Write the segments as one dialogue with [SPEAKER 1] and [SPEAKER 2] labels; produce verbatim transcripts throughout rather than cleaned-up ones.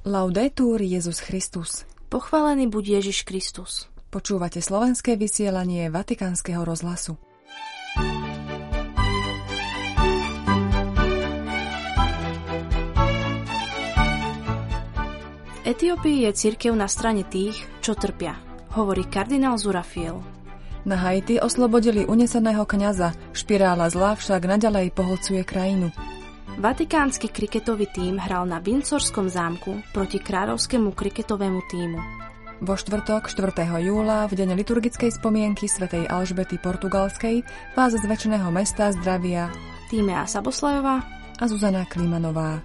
[SPEAKER 1] Laudetur Jesus Christus.
[SPEAKER 2] Pochválený buď Ježiš Kristus.
[SPEAKER 1] Počúvate slovenské vysielanie Vatikánskeho rozhlasu.
[SPEAKER 2] V Etiópii je cirkev na strane tých, čo trpia, hovorí kardinál Zurafiel.
[SPEAKER 1] Na Haiti oslobodili uneseného kňaza, špirála zla však naďalej pohlcuje krajinu.
[SPEAKER 2] Vatikánsky kriketový tím hral na Windsorskom zámku proti kráľovskému kriketovému tímu.
[SPEAKER 1] Vo štvrtok, štvrtého júla, v deň liturgickej spomienky svätej Alžbety Portugalskej, vás z väčšného mesta zdravia
[SPEAKER 2] Tímea Saboslajová
[SPEAKER 1] a Zuzana Klimanová.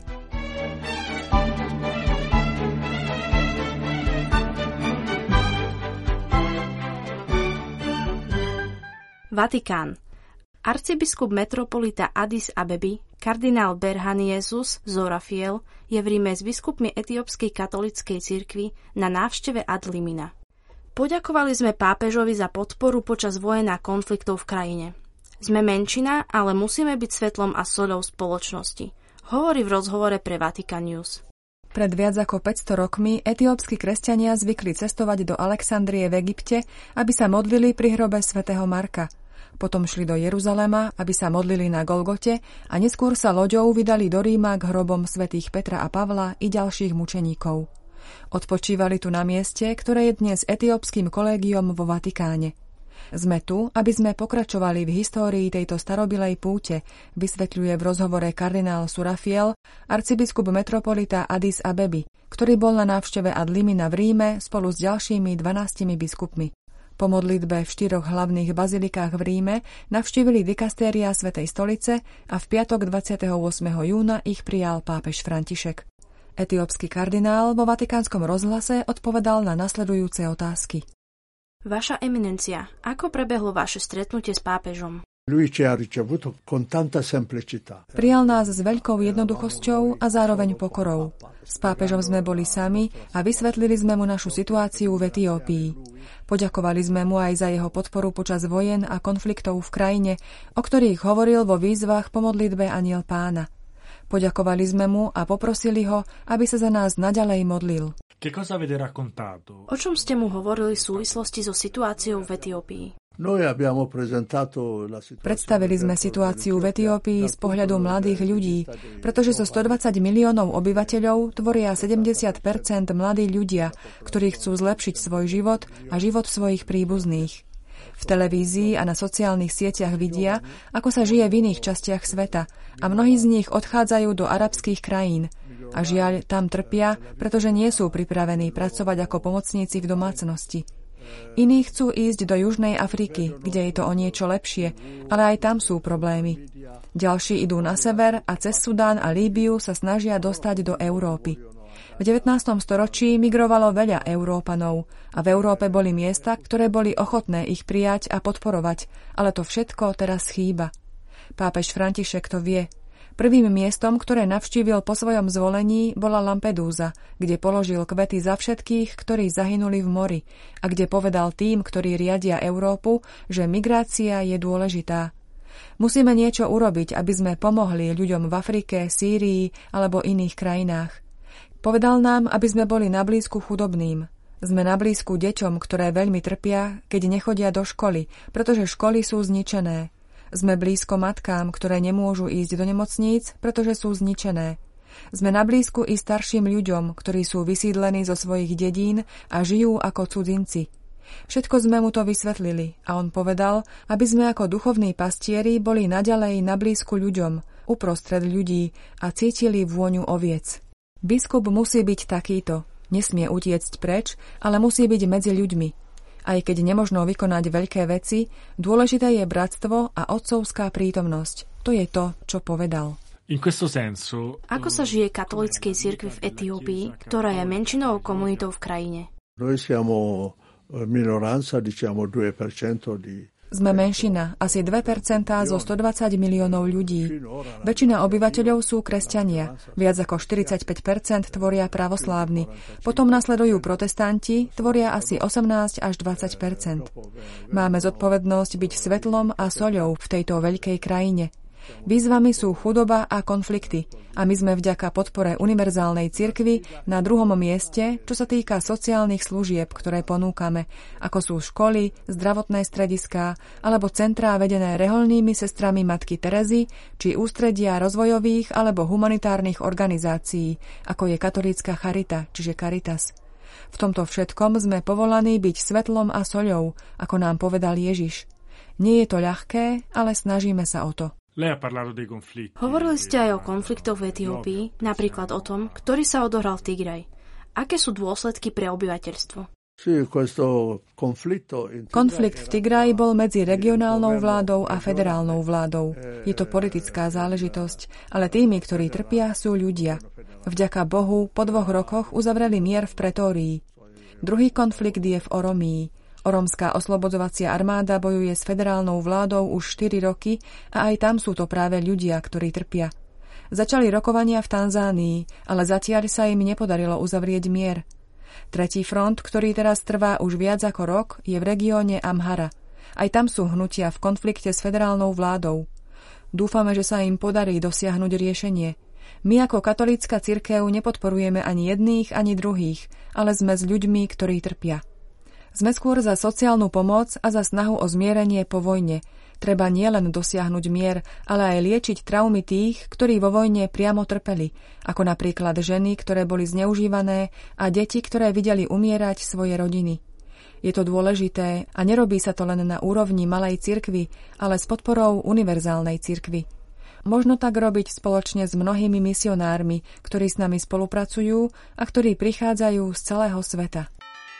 [SPEAKER 2] Vatikán. Arcibiskup metropolita Addis Abeby, kardinál Berhaniyesus Zorafiel, je v Ríme s biskupmi etiópskej katolíckej cirkvi na návšteve ad limina. Poďakovali sme pápežovi za podporu počas vojen a konfliktov v krajine. Sme menšina, ale musíme byť svetlom a soľou spoločnosti, hovorí v rozhovore pre Vatican News.
[SPEAKER 1] Pred viac ako päťsto rokmi etiópski kresťania zvykli cestovať do Alexandrie v Egypte, aby sa modlili pri hrobe svätého Marka. Potom šli do Jeruzalema, aby sa modlili na Golgote a neskôr sa loďou vydali do Ríma k hrobom svätých Petra a Pavla i ďalších mučeníkov. Odpočívali tu na mieste, ktoré je dnes etiópskym kolégiom vo Vatikáne. Sme tu, aby sme pokračovali v histórii tejto starobilej púte, vysvetľuje v rozhovore kardinál Zurafiel, arcibiskup metropolita Addis Abeby, ktorý bol na návšteve ad limina v Ríme spolu s ďalšími dvanástimi biskupmi. Po modlitbe v štyroch hlavných bazilikách v Ríme navštívili dikastéria Svätej stolice a v piatok dvadsiateho ôsmeho júna ich prijal pápež František. Etiópsky kardinál vo Vatikánskom rozhlase odpovedal na nasledujúce otázky.
[SPEAKER 2] Vaša eminencia, ako prebehlo vaše stretnutie s pápežom?
[SPEAKER 1] Prijal nás s veľkou jednoduchosťou a zároveň pokorou. S pápežom sme boli sami a vysvetlili sme mu našu situáciu v Etiópii. Poďakovali sme mu aj za jeho podporu počas vojen a konfliktov v krajine, o ktorých hovoril vo výzvach po modlitbe Anjel Pána. Poďakovali sme mu a poprosili ho, aby sa za nás naďalej modlil.
[SPEAKER 2] O čom ste mu hovorili v súvislosti so situáciou v Etiópii?
[SPEAKER 1] Predstavili sme situáciu v Etiópii z pohľadu mladých ľudí, pretože zo stodvadsať miliónov obyvateľov tvoria sedemdesiat percent mladí ľudia, ktorí chcú zlepšiť svoj život a život svojich príbuzných. V televízii a na sociálnych sieťach vidia, ako sa žije v iných častiach sveta a mnohí z nich odchádzajú do arabských krajín a žiaľ tam trpia, pretože nie sú pripravení pracovať ako pomocníci v domácnosti. Iní chcú ísť do Južnej Afriky, kde je to o niečo lepšie, ale aj tam sú problémy. Ďalší idú na sever a cez Sudán a Líbiu sa snažia dostať do Európy. V devätnástom storočí migrovalo veľa Európanov a v Európe boli miesta, ktoré boli ochotné ich prijať a podporovať, ale to všetko teraz chýba. Pápež František to vie. Prvým miestom, ktoré navštívil po svojom zvolení, bola Lampedúza, kde položil kvety za všetkých, ktorí zahynuli v mori a kde povedal tým, ktorí riadia Európu, že migrácia je dôležitá. Musíme niečo urobiť, aby sme pomohli ľuďom v Afrike, Sýrii alebo iných krajinách. Povedal nám, aby sme boli na blízku chudobným. Sme na blízku deťom, ktoré veľmi trpia, keď nechodia do školy, pretože školy sú zničené. Sme blízko matkám, ktoré nemôžu ísť do nemocníc, pretože sú zničené. Sme na blízku i starším ľuďom, ktorí sú vysídlení zo svojich dedín a žijú ako cudzinci. Všetko sme mu to vysvetlili a on povedal, aby sme ako duchovní pastieri boli naďalej na blízku ľuďom, uprostred ľudí a cítili vôňu oviec. Biskup musí byť takýto, nesmie utiecť preč, ale musí byť medzi ľuďmi. Aj keď nemožno vykonať veľké veci, dôležité je bratstvo a otcovská prítomnosť. To je to, čo povedal.
[SPEAKER 2] Ako sa žije katolíckej cirkvi v Etiópii, ktorá je menšinovou komunitou v krajine?
[SPEAKER 1] Sme menšina, asi dve percentá zo stodvadsať miliónov ľudí. Väčšina obyvateľov sú kresťania, viac ako štyridsaťpäť percent tvoria pravoslávni. Potom nasledujú protestanti, tvoria asi osemnásť až dvadsať percent. Máme zodpovednosť byť svetlom a soľou v tejto veľkej krajine. Výzvami sú chudoba a konflikty a my sme vďaka podpore univerzálnej cirkvi na druhom mieste, čo sa týka sociálnych služieb, ktoré ponúkame, ako sú školy, zdravotné strediská alebo centrá vedené reholnými sestrami Matky Terezy či ústredia rozvojových alebo humanitárnych organizácií, ako je katolícka charita, čiže Caritas. V tomto všetkom sme povolaní byť svetlom a soľou, ako nám povedal Ježiš. Nie je to ľahké, ale snažíme sa o to.
[SPEAKER 2] Hovorili ste aj o konfliktoch v Etiópii, napríklad o tom, ktorý sa odohral v Tigray. Aké sú dôsledky pre obyvateľstvo?
[SPEAKER 1] Konflikt v Tigraji bol medzi regionálnou vládou a federálnou vládou. Je to politická záležitosť, ale tými, ktorí trpia, sú ľudia. Vďaka Bohu po dvoch rokoch uzavreli mier v Pretórii. Druhý konflikt je v Oromii. Oromská oslobodzovacia armáda bojuje s federálnou vládou už štyri roky a aj tam sú to práve ľudia, ktorí trpia. Začali rokovania v Tanzánii, ale zatiaľ sa im nepodarilo uzavrieť mier. Tretí front, ktorý teraz trvá už viac ako rok, je v regióne Amhara. Aj tam sú hnutia v konflikte s federálnou vládou. Dúfame, že sa im podarí dosiahnuť riešenie. My ako katolícka cirkev nepodporujeme ani jedných, ani druhých, ale sme s ľuďmi, ktorí trpia. Sme skôr za sociálnu pomoc a za snahu o zmierenie po vojne. Treba nielen dosiahnuť mier, ale aj liečiť traumy tých, ktorí vo vojne priamo trpeli, ako napríklad ženy, ktoré boli zneužívané a deti, ktoré videli umierať svoje rodiny. Je to dôležité a nerobí sa to len na úrovni malej cirkvi, ale s podporou univerzálnej cirkvi. Možno tak robiť spoločne s mnohými misionármi, ktorí s nami spolupracujú a ktorí prichádzajú z celého sveta.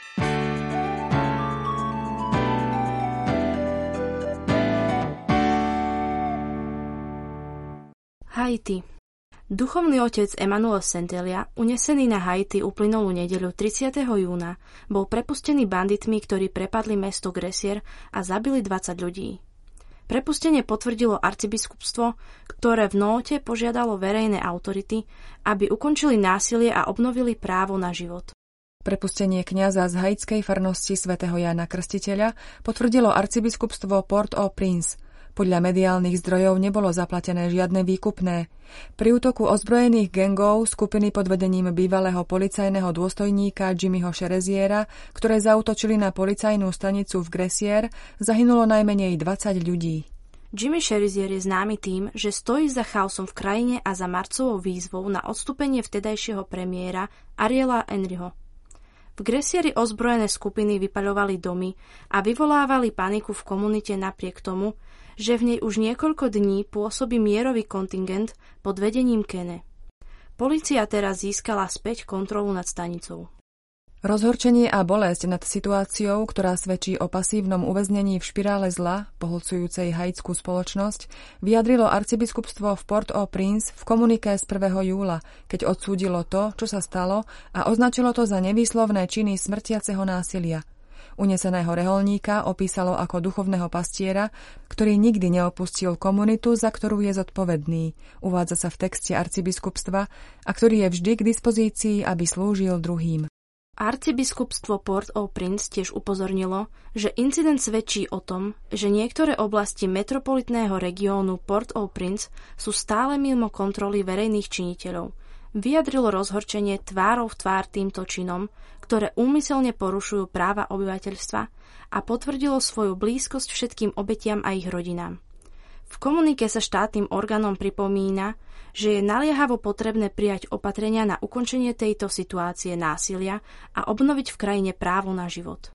[SPEAKER 2] Haiti. Duchovný otec Emmanuel Centelia, unesený na Haiti uplynulú nedeľu tridsiateho júna, bol prepustený banditmi, ktorí prepadli mesto Gresier a zabili dvadsať ľudí. Prepustenie potvrdilo arcibiskupstvo, ktoré v nóte požiadalo verejné autority, aby ukončili násilie a obnovili právo na život.
[SPEAKER 1] Prepustenie kňaza z haitskej farnosti svätého Jána Krstiteľa potvrdilo arcibiskupstvo Port-au-Prince. Podľa mediálnych zdrojov nebolo zaplatené žiadne výkupné. Pri útoku ozbrojených gangov skupiny pod vedením bývalého policajného dôstojníka Jimmyho Chereziera, ktoré zaútočili na policajnú stanicu v Gresier, zahynulo najmenej dvadsať ľudí.
[SPEAKER 2] Jimmy Cherezier je známy tým, že stojí za chaosom v krajine a za marcovou výzvou na odstúpenie vtedajšieho premiéra Ariela Henryho. V Gresieri ozbrojené skupiny vypaľovali domy a vyvolávali paniku v komunite napriek tomu, že v nej už niekoľko dní pôsobí mierový kontingent pod vedením Kene. Polícia teraz získala späť kontrolu nad stanicou.
[SPEAKER 1] Rozhorčenie a bolesť nad situáciou, ktorá svedčí o pasívnom uväznení v špirále zla, pohlcujúcej haitskú spoločnosť, vyjadrilo arcibiskupstvo v Port-au-Prince v komuniké z prvého júla, keď odsúdilo to, čo sa stalo a označilo to za nevýslovné činy smrtiaceho násilia. Uneseného reholníka opísalo ako duchovného pastiera, ktorý nikdy neopustil komunitu, za ktorú je zodpovedný. Uvádza sa v texte arcibiskupstva a ktorý je vždy k dispozícii, aby slúžil druhým.
[SPEAKER 2] Arcibiskupstvo Port-au-Prince tiež upozornilo, že incident svedčí o tom, že niektoré oblasti metropolitného regiónu Port-au-Prince sú stále mimo kontroly verejných činiteľov. Vyjadrilo rozhorčenie tvárou v tvár týmto činom, ktoré úmyselne porušujú práva obyvateľstva a potvrdilo svoju blízkosť všetkým obetiam a ich rodinám. V komunike sa štátnym orgánom pripomína, že je naliehavo potrebné prijať opatrenia na ukončenie tejto situácie násilia a obnoviť v krajine právo na život.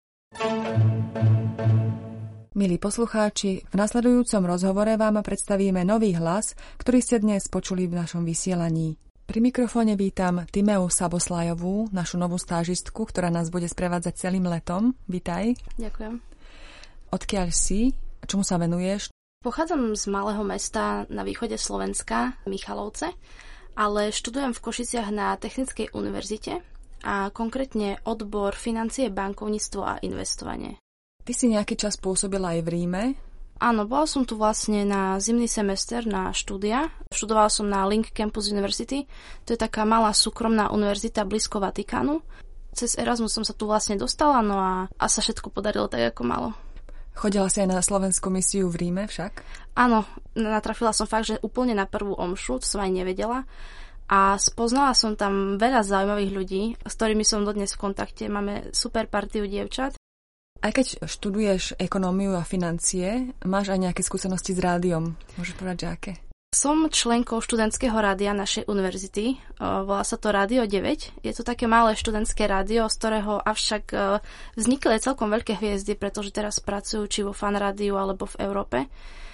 [SPEAKER 1] Milí poslucháči, v nasledujúcom rozhovore vám predstavíme nový hlas, ktorý ste dnes počuli v našom vysielaní. Pri mikrofóne vítam Timeu Saboslajovú, našu novú stážistku, ktorá nás bude sprevádzať celým letom. Vítaj.
[SPEAKER 2] Ďakujem.
[SPEAKER 1] Odkiaľ si? Čomu sa venuješ?
[SPEAKER 2] Pochádzam z malého mesta na východe Slovenska, Michalovce, ale študujem v Košiciach na Technickej univerzite a konkrétne odbor financie, bankovníctvo a investovanie.
[SPEAKER 1] Ty si nejaký čas pôsobila aj v Ríme?
[SPEAKER 2] Áno, bola som tu vlastne na zimný semester na štúdia. Študovala som na Link Campus University. To je taká malá súkromná univerzita blízko Vatikánu. Cez Erasmus som sa tu vlastne dostala, no a, a sa všetko podarilo tak, ako malo.
[SPEAKER 1] Chodila si aj na slovenskú misiu v Ríme však?
[SPEAKER 2] Áno, natrafila som fakt, že úplne na prvú omšu, to som aj nevedela. A spoznala som tam veľa zaujímavých ľudí, s ktorými som dodnes v kontakte. Máme super partiu dievčat.
[SPEAKER 1] Aj keď študuješ ekonómiu a financie, máš aj nejaké skúsenosti s rádiom. Môžeš povedať, že aké?
[SPEAKER 2] Som členkou študentského rádia našej univerzity. Volá sa to Rádio deväť. Je to také malé študentské rádio, z ktorého avšak vznikli celkom veľké hviezdy, pretože teraz pracujú či vo Fan rádiu alebo v Európe.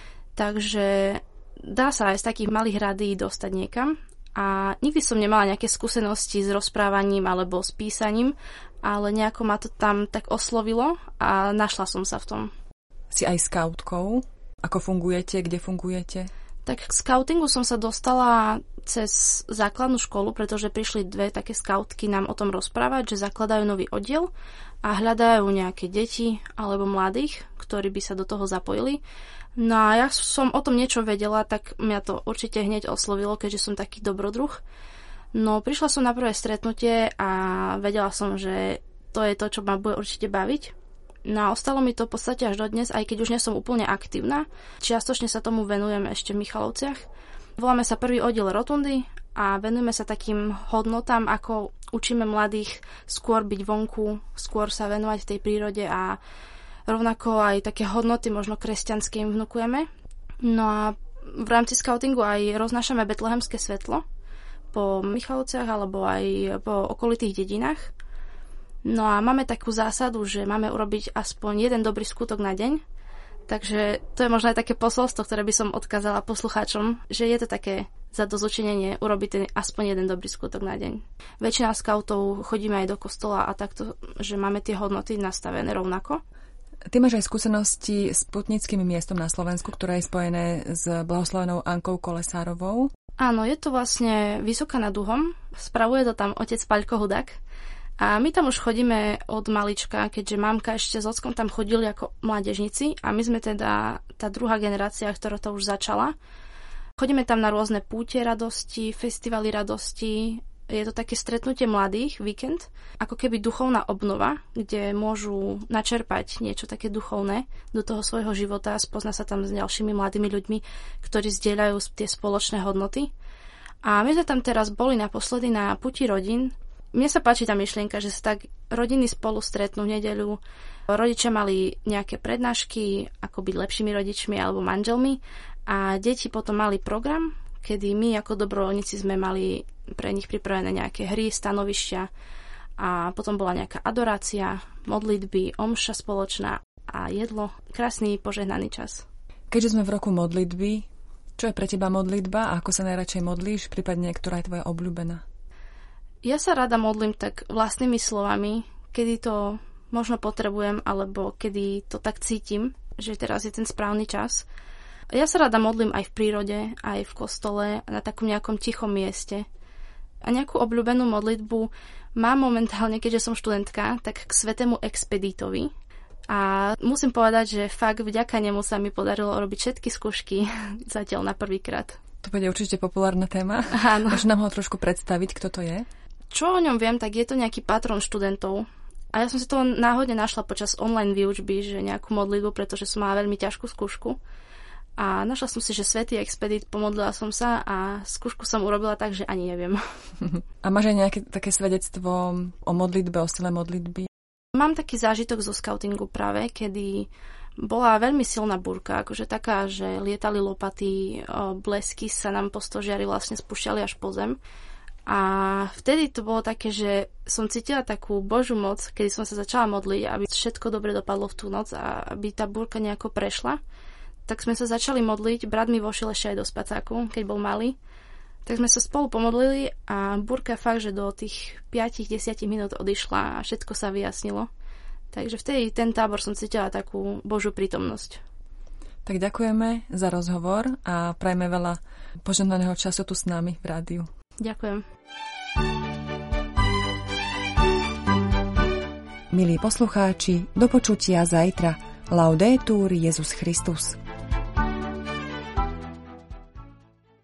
[SPEAKER 2] Takže dá sa aj z takých malých rádií dostať niekam. A nikdy som nemala nejaké skúsenosti s rozprávaním alebo s písaním, ale nejako ma to tam tak oslovilo a našla som sa v tom.
[SPEAKER 1] Si aj skautkou? Ako fungujete? Kde fungujete?
[SPEAKER 2] Tak k skautingu som sa dostala cez základnú školu, pretože prišli dve také skautky nám o tom rozprávať, že zakladajú nový oddiel a hľadajú nejaké deti alebo mladých, ktorí by sa do toho zapojili. No a ja som o tom niečo vedela, tak mňa to určite hneď oslovilo, keďže som taký dobrodruh. No prišla som na prvé stretnutie a vedela som, že to je to, čo ma bude určite baviť. No a ostalo mi to v podstate až dodnes, aj keď už nie som úplne aktívna. Čiastočne sa tomu venujem ešte v Michalovciach. Voláme sa prvý oddiel Rotundy a venujeme sa takým hodnotám, ako učíme mladých skôr byť vonku, skôr sa venovať tej prírode a rovnako aj také hodnoty možno kresťanské im vnukujeme. No a v rámci skautingu aj roznášame betlehemské svetlo po Michalovciach alebo aj po okolitých dedinách. No a máme takú zásadu, že máme urobiť aspoň jeden dobrý skutok na deň. Takže to je možno aj také posolstvo, ktoré by som odkázala poslucháčom, že je to také zadozučinenie urobiť ten aspoň jeden dobrý skutok na deň. Väčšina skautov chodíme aj do kostola a takto, že máme tie hodnoty nastavené rovnako.
[SPEAKER 1] Ty máš aj skúsenosti s putnickým miestom na Slovensku, ktoré je spojené s blahoslavenou Ankou Kolesárovou.
[SPEAKER 2] Áno, je to vlastne Vysoká nad Uhom. Spravuje to tam otec Paľko Hudák. A my tam už chodíme od malička, keďže mamka ešte s ockom tam chodili ako mládežníci a my sme teda tá druhá generácia, ktorá to už začala. Chodíme tam na rôzne púte radosti, festivaly radosti. Je to také stretnutie mladých, víkend, ako keby duchovná obnova, kde môžu načerpať niečo také duchovné do toho svojho života a spozna sa tam s ďalšími mladými ľuďmi, ktorí zdieľajú tie spoločné hodnoty. A my sme tam teraz boli naposledy na puti rodín. Mne sa páči tá myšlienka, že sa tak rodiny spolu stretnú v nedeľu. Rodičia mali nejaké prednášky, ako byť lepšími rodičmi alebo manželmi a deti potom mali program, kedy my ako dobrovoľníci sme mali pre nich pripravené nejaké hry, stanovišťa a potom bola nejaká adorácia, modlitby, omša spoločná a jedlo. Krásny požehnaný čas.
[SPEAKER 1] Keďže sme v roku modlitby, čo je pre teba modlitba a ako sa najradšej modlíš, prípadne ktorá je tvoja obľúbená?
[SPEAKER 2] Ja sa rada modlím tak vlastnými slovami, kedy to možno potrebujem, alebo kedy to tak cítim, že teraz je ten správny čas. Ja sa rada modlím aj v prírode, aj v kostole, na takom nejakom tichom mieste. A nejakú obľúbenú modlitbu mám momentálne, keďže som študentka, tak k svätému Expedítovi. A musím povedať, že fakt vďaka nemu sa mi podarilo robiť všetky skúšky zatiaľ na prvýkrát.
[SPEAKER 1] To bude určite populárna téma.
[SPEAKER 2] Áno.
[SPEAKER 1] Môžeš nám ho trošku predstaviť, kto to je?
[SPEAKER 2] Čo o ňom viem, tak je to nejaký patron študentov. A ja som si to náhodne našla počas online výučby, že nejakú modlitbu, pretože som mala veľmi ťažkú skúšku. A našla som si, že svätý Expedít, pomodlila som sa a skúšku som urobila tak, že ani neviem.
[SPEAKER 1] A máš aj nejaké také svedectvo o modlitbe, o sile modlitby?
[SPEAKER 2] Mám taký zážitok zo skautingu práve, kedy bola veľmi silná búrka, akože taká, že lietali lopaty, blesky sa nám po stožiari vlastne spúšťali až po zem. A vtedy to bolo také, že som cítila takú Božiu moc, kedy som sa začala modliť, aby všetko dobre dopadlo v tú noc a aby tá búrka nejako prešla. Tak sme sa začali modliť, brat mi vošiel ešte aj do spacáku, keď bol malý. Tak sme sa spolu pomodlili a búrka fakt, že do tých päť až desať minút odišla a všetko sa vyjasnilo. Takže vtedy ten tábor som cítila takú Božiu prítomnosť.
[SPEAKER 1] Tak ďakujeme za rozhovor a prajme veľa požehnaného času tu s nami v rádiu.
[SPEAKER 2] Ďakujem.
[SPEAKER 1] Milí poslucháči, do počutia zajtra. Laudetur Jesus Christus.